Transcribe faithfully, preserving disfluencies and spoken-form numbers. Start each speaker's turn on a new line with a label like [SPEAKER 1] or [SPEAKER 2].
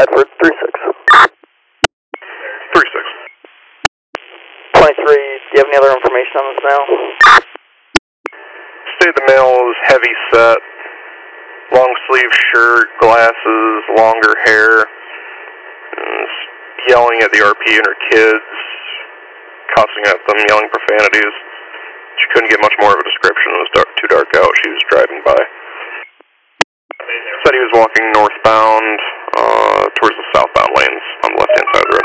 [SPEAKER 1] Radford, three six.
[SPEAKER 2] three six.
[SPEAKER 1] twenty-three, do you have any other information on this male?
[SPEAKER 2] Say the male is heavy set, long sleeve shirt, glasses, longer hair, and yelling at the R P and her kids, cussing at them, yelling profanities. She couldn't get much more of a description. It was dark, too dark out. She was driving by. Said he was walking northbound uh, towards the southbound lanes on the left-hand side of the road.